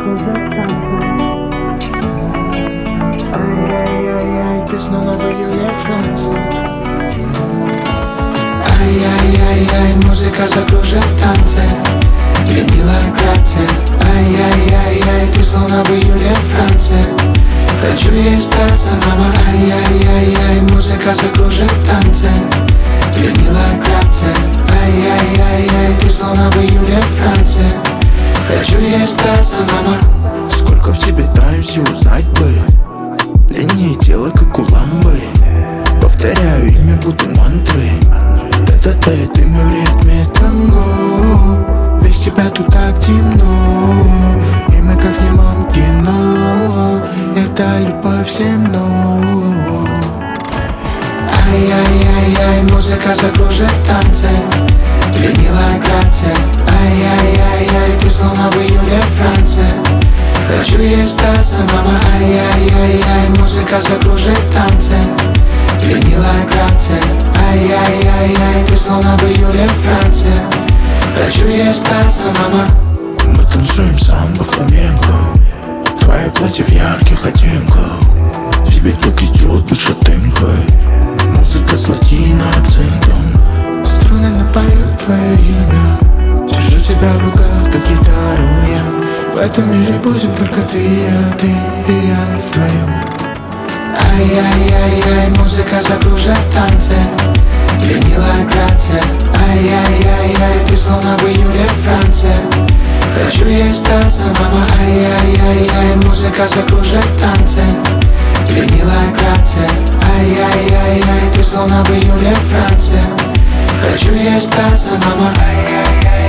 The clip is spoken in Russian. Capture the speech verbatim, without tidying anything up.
закружив танцы. Ай-яй-яй-яй, ты снова в июле Франции. Ай-яй-яй-яй, музыка закружив танцы. Пленила Грация. Ай-яй-яй-яй, ты словно в июле Франции. Хочу ей статься, мама. Ай-яй-яй-яй, музыка закружив танцы. Пленила Грация. Ай-яй-яй-яй, ты словно в июле Франции. Хочу ей статься, мама. Сколько в тебе таемся, узнать бы. Линии тела, как у ламбы. Повторяю имя, буду мантрой. Та-та-та, ты мой в ритме танго. Без тебя тут так темно, и мы как в немом кино. Это любовь всем но. Ай-яй-яй-яй, музыка закружив танцы. Пленила Грация. Ай-яй-яй-яй, ты словно в июле Франции. Хочу ей статься, мама. Ай-яй-яй-яй, музыка закружив танцы. Пленила Грация. Ай-яй-яй-яй, ты словно в июле Франции. Хочу ей статься, мама. Мы танцуем самбо фламенко. Твое платье в ярких оттенках. Тебе так идет быть шатенкой. Музыка с латино-акцентом. Струны напоют твое имя. Держу тебя в руках, как гитару я. В этом мире будем только ты и я, ты и я вдвоем. Ай-яй-яй-яй, музыка закружив танцы. Пленила Грация. Ай-яй-яй-яй, ты словно в июле Франции. Хочу ей статься, мама. Ай-яй-яй-яй, музыка закружив танцы. Пленила Грация. Ай-яй-яй-яй, ты словно в июле Франции. Хочу ей статься, мама.